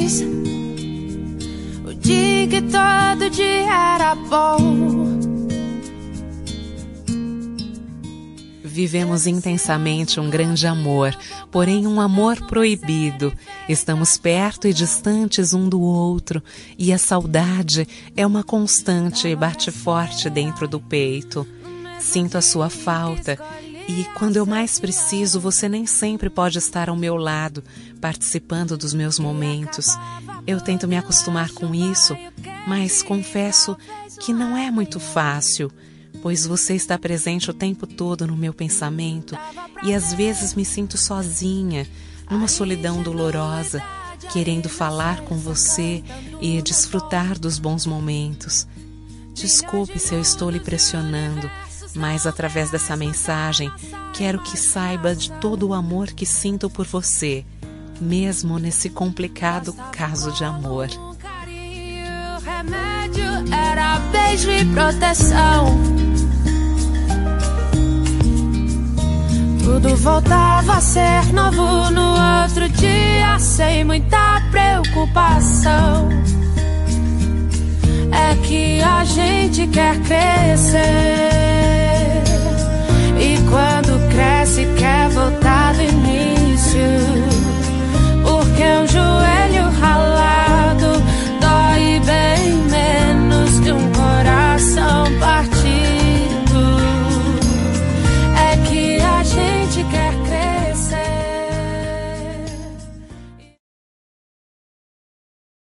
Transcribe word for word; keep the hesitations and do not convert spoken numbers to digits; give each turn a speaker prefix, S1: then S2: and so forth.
S1: feliz. O dia que todo dia era bom.
S2: Vivemos intensamente um grande amor, porém um amor proibido. Estamos perto e distantes um do outro, e a saudade é uma constante e bate forte dentro do peito. Sinto a sua falta, e quando eu mais preciso, você nem sempre pode estar ao meu lado, participando dos meus momentos. Eu tento me acostumar com isso, mas confesso que não é muito fácil, pois você está presente o tempo todo no meu pensamento e às vezes me sinto sozinha, numa solidão dolorosa, querendo falar com você e desfrutar dos bons momentos. Desculpe se eu estou lhe pressionando, mas através dessa mensagem quero que saiba de todo o amor que sinto por você, mesmo nesse complicado caso de amor.
S1: O remédio era beijo e proteção. Tudo voltava a ser novo no outro dia, sem muita preocupação. É que a gente quer crescer, e quando cresce quer voltar